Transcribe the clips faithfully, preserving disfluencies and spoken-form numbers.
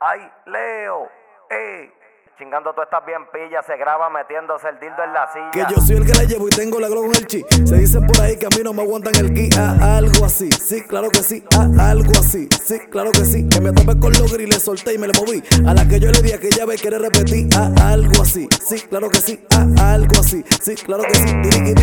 Ay, Leo, ey. Chingando tú estás bien pilla, se graba metiéndose el dildo en la silla. Que yo soy el que la llevo y tengo la glow en el chi. Se dicen por ahí que a mí no me aguantan el ki. Ah, algo así, sí, claro que sí. Ah, algo así, sí, claro que sí. Que me topé con los gris, le solté y me le moví. A la que yo le di a que ella ve quiere repetir. Ah, algo así, sí, claro que sí. Ah, algo así, sí, claro que sí.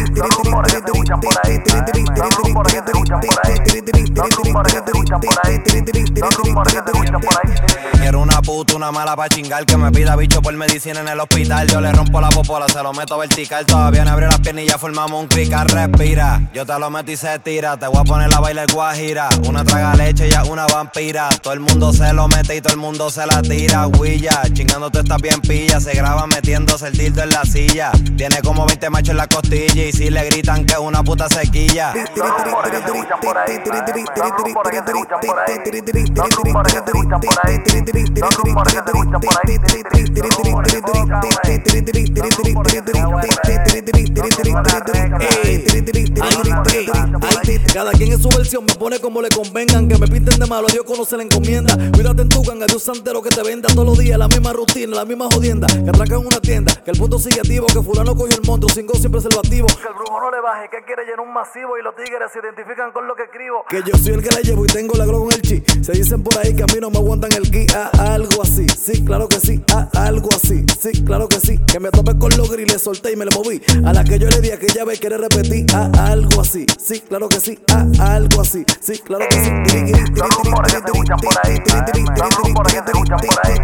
Quiero una puta, una mala pa' chingar, que me pida bicho por medicina en el hospital. Yo le rompo la popola, se lo meto vertical. Todavía no abrió las piernas y ya formamos un crical. Respira, yo te lo meto y se tira. Te voy a poner la bailar guajira. Una traga leche, ya una vampira. Todo el mundo se lo mete y todo el mundo se la tira. Huilla, chingando tú estás bien pilla. Se graba metiéndose el dildo en la silla. Tiene como veinte machos en la costilla. Y si le gritan que es una puta sequilla. Cada quien en su versión me pone como le convengan. Que me pinten de malo, a Dios conoce la encomienda. Cuídate en tu ganga, Dios santero que te venda todos los días la misma rutina, la misma jodienda. Que atracan una tienda, que el punto sigue activo. Que fulano cogió el monstruo, sin go siempre se lo activo. Que el brujo no le baje, que quiere llenar un masivo. Y los tigres se identifican con lo que escribo. Que yo soy el que la llevo y tengo la glow en el chi. Se dicen por ahí que a mí no me aguantan el ki. Ah, algo así, sí, claro que sí. Ah, algo así, sí, claro que sí. Que me topé con los gris, le solté y me le moví. A la que yo le di a que ella ve quiere repetir. Ah, algo así, sí, claro que sí. Ah, algo así, sí, claro que sí. Por ahí, te gustan por ahí.